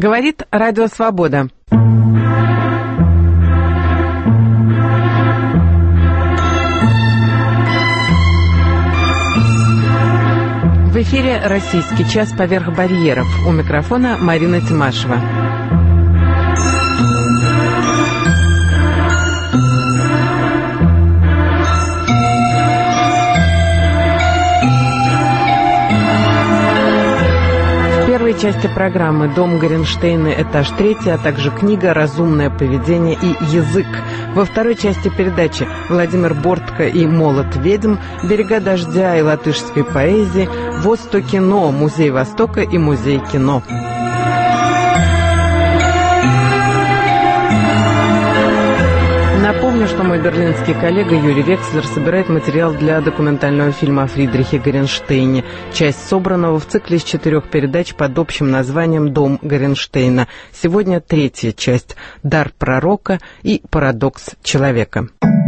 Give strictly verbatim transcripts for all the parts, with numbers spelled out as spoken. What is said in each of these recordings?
Говорит Радио Свобода. В эфире «Российский час поверх барьеров». У микрофона Марина Тимашева. В первой части программы «Дом Горенштейна. Этаж третий», а также книга «Разумное поведение и язык». Во второй части передачи Владимир Бортко и «Молот ведьм», «Берега дождя» и латышской поэзии, «Востокино», Музей Востока и Музей кино. Напомню, что мой берлинский коллега Юрий Векслер собирает материал для документального фильма о Фридрихе Горенштейне, часть собранного в цикле из четырех передач под общим названием «Дом Горенштейна». Сегодня третья часть «Дар пророка» и «Парадокс человека».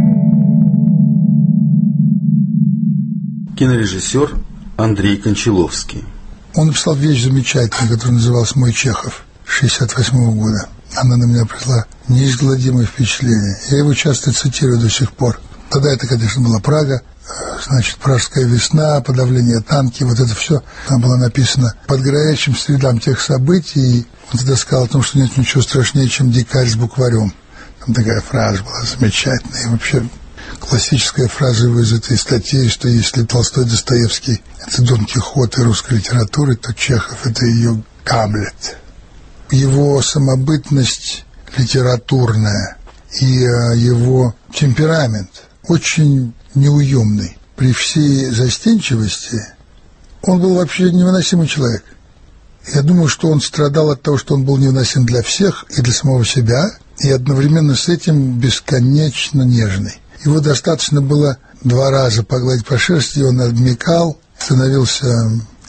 Кинорежиссер Андрей Кончаловский. Он написал вещь замечательную, которая называлась «Мой Чехов» шестьдесят восьмого года. Она на меня произвела неизгладимое впечатление. Я его часто цитирую до сих пор. Тогда это, конечно, была Прага, значит, Пражская весна, подавление танки, вот это все там было написано под горячим следам тех событий. Он тогда сказал о том, что нет ничего страшнее, чем дикарь с букварем. Там такая фраза была замечательная. И вообще классическая фраза из этой статьи, что если Толстой, Достоевский — это Дон Кихот и русской литературы, то Чехов — это ее Гамлет. Его самобытность литературная и его темперамент очень неуемный. При всей застенчивости он был вообще невыносимый человек. Я думаю, что он страдал от того, что он был невыносим для всех и для самого себя, и одновременно с этим бесконечно нежный. Его достаточно было два раза погладить по шерсти, и он обмякал, становился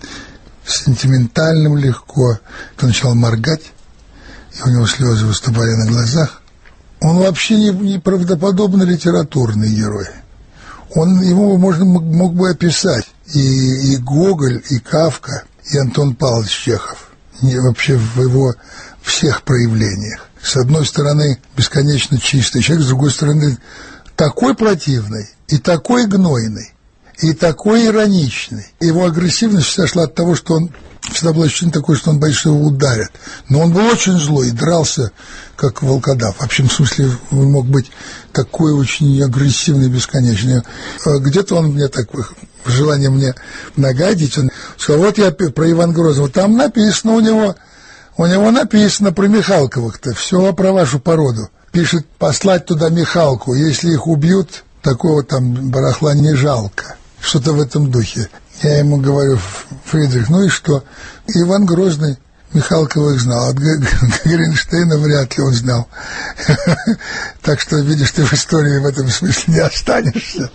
сентиментальным легко, он начал моргать, и у него слезы выступали на глазах. Он вообще не, не правдоподобно литературный герой. Он, его можно мог бы описать и, и Гоголь, и Кафка, и Антон Павлович Чехов, не, вообще в его всех проявлениях. С одной стороны, бесконечно чистый человек, с другой стороны, такой противный и такой гнойный, и такой ироничный. Его агрессивность всегда шла от того, что он всегда было ощущение такое, что он боится, что его ударят. Но он был очень злой и дрался, как волкодав. В общем смысле, он мог быть такой очень агрессивный, бесконечный. Где-то он мне так, желание мне нагадить, он сказал, вот я про Ивана Грозного, там написано у него, у него написано про Михалковых-то, все про вашу породу. Пишет, послать туда Михалку, если их убьют, такого там барахла не жалко. Что-то в этом духе. Я ему говорю, Фридрих, ну и что? Иван Грозный Михалковых знал, от Горенштейна вряд ли он знал. Так что, видишь, ты в истории в этом смысле не останешься.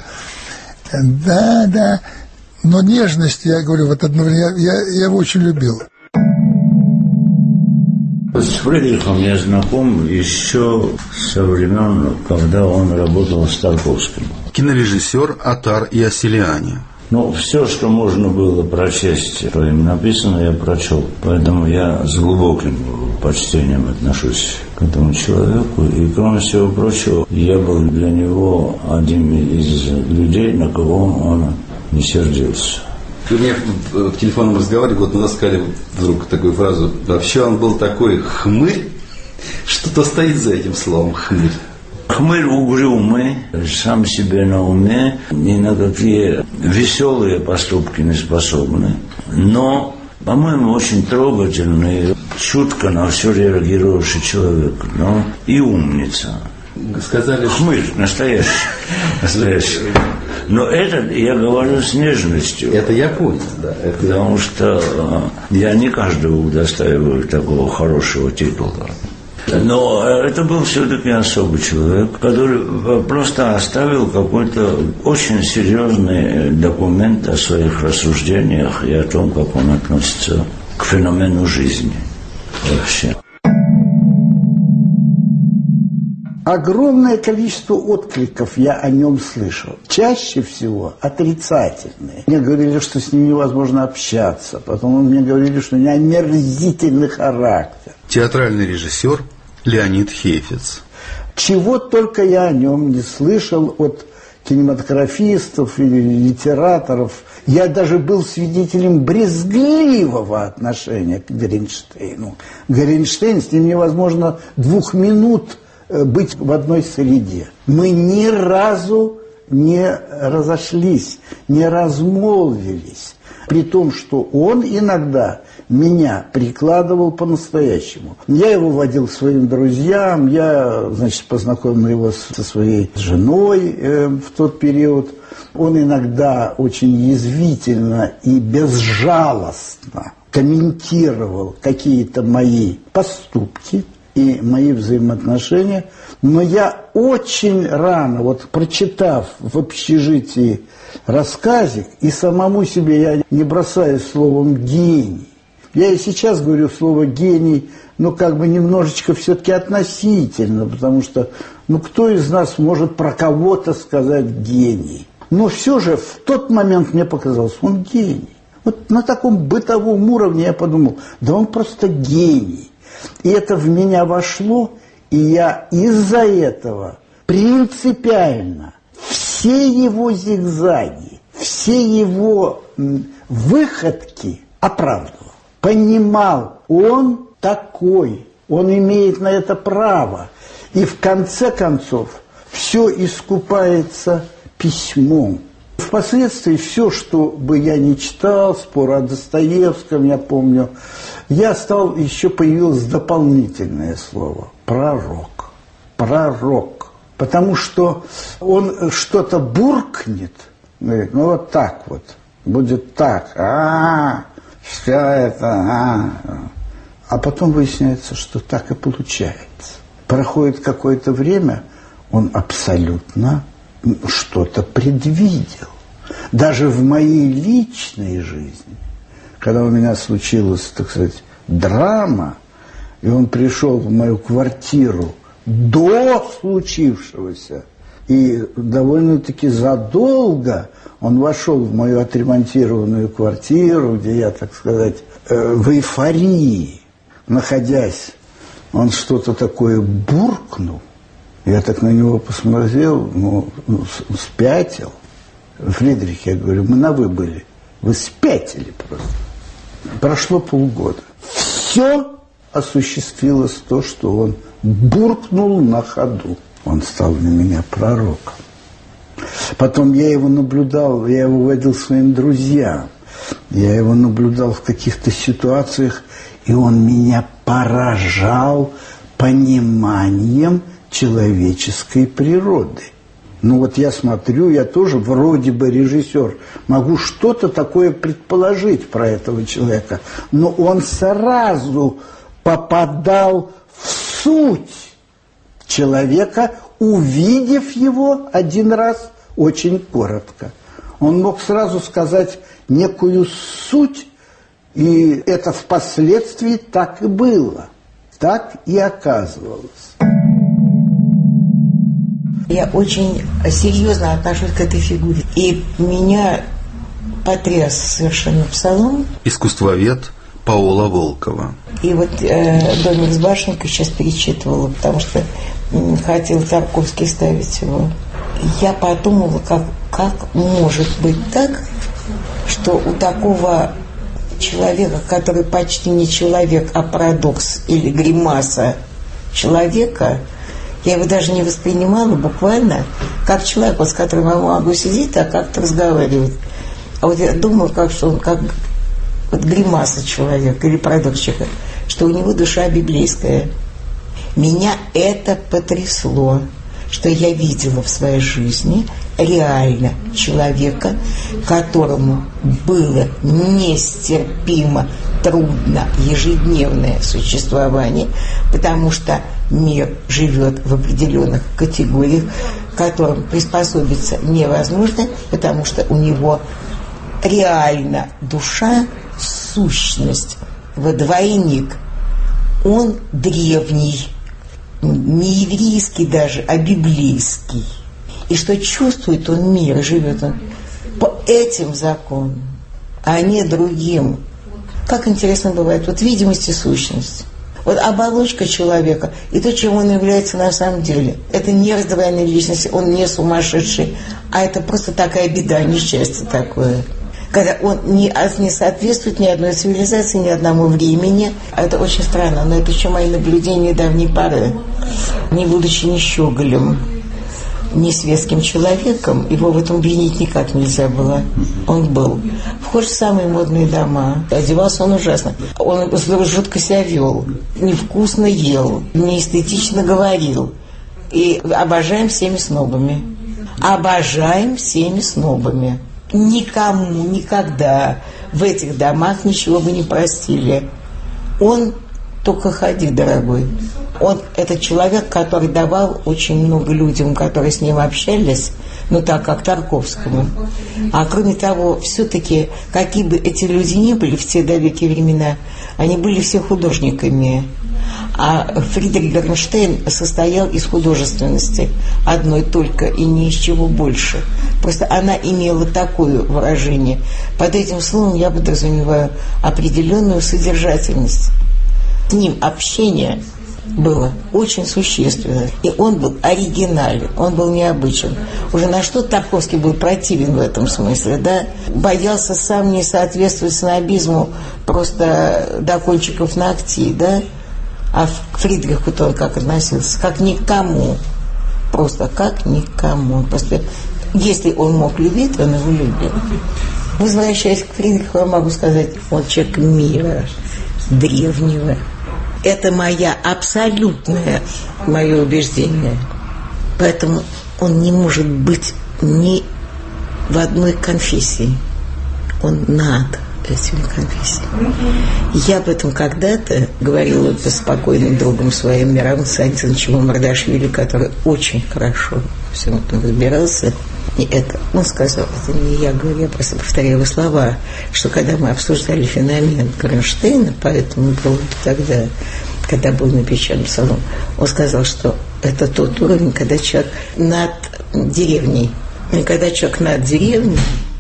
Да, да. Но нежность, я говорю, вот одновременно, я, я его очень любил. С Фридрихом я знаком еще со времен, когда он работал с Тарковским. Кинорежиссер Атар Ясилиани. Ну, все, что можно было прочесть, что им написано, я прочел. Поэтому я с глубоким почтением отношусь к этому человеку. И, кроме всего прочего, я был для него одним из людей, на кого он не сердился. Вы мне в телефонном разговоре год назад сказали вдруг такую фразу: вообще он был такой хмырь, что-то стоит за этим словом хмырь. Хмырь угрюмый, сам себе на уме, ни на какие веселые поступки не способны, но, по-моему, очень трогательный, чутко на все реагирующий человек, но и умница. Сказали, хмырь настоящий, настоящий. Но это я говорю с нежностью. Это я понял, да. Это потому я... что я не каждого удостаиваю такого хорошего титула. Но это был все-таки особый человек, который просто оставил какой-то очень серьезный документ о своих рассуждениях и о том, как он относится к феномену жизни вообще. огромное количество откликов я о нем слышал. Чаще всего отрицательные. Мне говорили, что с ним невозможно общаться. Потом мне говорили, что у него омерзительный характер. Театральный режиссер Леонид Хейфиц. Чего только я о нем не слышал от кинематографистов или литераторов. Я даже был свидетелем брезгливого отношения к Горенштейну. Горенштейн, с ним невозможно двух минут быть в одной среде. Мы ни разу не разошлись, не размолвились. При том, что он иногда меня прикладывал по-настоящему. Я его водил к своим друзьям, я, значит, познакомил его со своей женой э, в тот период. Он иногда очень язвительно и безжалостно комментировал какие-то мои поступки и мои взаимоотношения. Но я очень рано, вот прочитав в общежитии рассказик, и самому себе я не бросаю словом «гений». Я и сейчас говорю слово «гений», но как бы немножечко все-таки относительно, потому что, ну, кто из нас может про кого-то сказать «гений»? Но все же в тот момент мне показалось, он гений. Вот на таком бытовом уровне я подумал, да он просто гений. И это в меня вошло, и я из-за этого принципиально все его зигзаги, все его выходки оправдывал. Понимал, он такой, он имеет на это право. И в конце концов все искупается письмом. Впоследствии все, что бы я не читал, спор о Достоевском, я помню, я стал, еще появилось дополнительное слово – пророк. Пророк. Потому что он что-то буркнет, говорит, ну вот так вот, будет так, а-а-а. Все это, а, а потом выясняется, что так и получается. Проходит какое-то время, он абсолютно что-то предвидел. Даже в моей личной жизни, когда у меня случилась, так сказать, драма, и он пришел в мою квартиру до случившегося, и довольно-таки задолго он вошел в мою отремонтированную квартиру, где я, так сказать, в эйфории, находясь, он что-то такое буркнул. Я так на него посмотрел, ну, спятил. Фридрих, я говорю, мы на «вы» были. Вы спятили просто. Прошло полгода. Все осуществилось то, что он буркнул на ходу. Он стал для меня пророком. Потом я его наблюдал, я его водил своим друзьям. Я его наблюдал в каких-то ситуациях, и он меня поражал пониманием человеческой природы. Ну вот я смотрю, я тоже вроде бы режиссер, могу что-то такое предположить про этого человека, но он сразу попадал в суть человека, увидев его один раз очень коротко. Он мог сразу сказать некую суть, и это впоследствии так и было, так и оказывалось. Я очень серьезно отношусь к этой фигуре. И меня потряс совершенно псалом. Искусствовед Паула Волкова. И вот э, «Домик с башенкой» сейчас перечитывала, потому что э, хотел Тарковский ставить его. Я подумала, как, как может быть так, что у такого человека, который почти не человек, а парадокс или гримаса человека, я его даже не воспринимала буквально как человека, с которым я могу сидеть, а как-то разговаривать. А вот я думаю, как, что он как вот гримаса человека или парадокс человека, что у него душа библейская. Меня это потрясло, что я видела в своей жизни реально человека, которому было нестерпимо трудно ежедневное существование, потому что мир живет в определенных категориях, к которым приспособиться невозможно, потому что у него реально душа, сущность, двойник. Он древний, не еврейский даже, а библейский. И что чувствует он мир, живет он по этим законам, а не другим. Как интересно бывает, вот видимость и сущность. Вот оболочка человека и то, чем он является на самом деле. Это не раздвоенная личность, он не сумасшедший, а это просто такая беда, несчастье такое. Когда он не, не соответствует ни одной цивилизации, ни одному времени. Это очень странно, но это еще мои наблюдения давней поры. Не будучи ни щеголем, ни светским человеком, его в этом обвинить никак нельзя было. Он был вхож в самые модные дома, одевался он ужасно, он жутко себя вел, невкусно ел, неэстетично говорил. И обожаем всеми снобами. Обожаем всеми снобами. Никому никогда в этих домах ничего бы не простили. Он только ходи, дорогой. Он это человек, который давал очень много людям, которые с ним общались, ну так как Тарковскому. А кроме того, все-таки, какие бы эти люди ни были в те далекие времена, они были все художниками. А Фридрих Бернштейн состоял из художественности одной только и ни из чего больше. Просто она имела такое выражение. Под этим словом я подразумеваю определенную содержательность. С ним общение было очень существенно. И он был оригинален, он был необычен. Уже на что Тарковский был противен в этом смысле, да? Боялся сам не соответствовать снобизму просто до кончиков ногтей, да? А к Фридриху-то он как относился? Как никому. Просто как никому. Просто если он мог любить, он его любил. Возвращаясь к Фридриху, я могу сказать, он человек мира, древнего. Это моя абсолютное мое убеждение. Поэтому он не может быть ни в одной конфессии. Он над этими конфессиями. Я об этом когда-то говорила с спокойным другом своим, Миравом Сантиновичем Мардашвили, который очень хорошо во всем этом разбирался. И это он сказал, это не я говорю, я просто повторяю его слова, что когда мы обсуждали феномен Горнштейна, поэтому было тогда, когда был напечатан салон, он сказал, что это тот уровень, когда человек над деревней. И когда человек над деревней,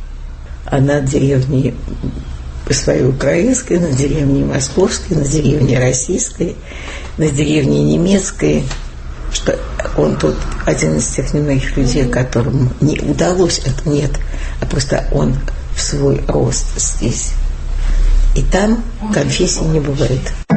а над деревней своей украинской, над деревней московской, над деревней российской, над деревней немецкой, что он тут один из тех немногих людей, которым не удалось это, нет, а просто он в свой рост здесь. И там конфессий не бывает.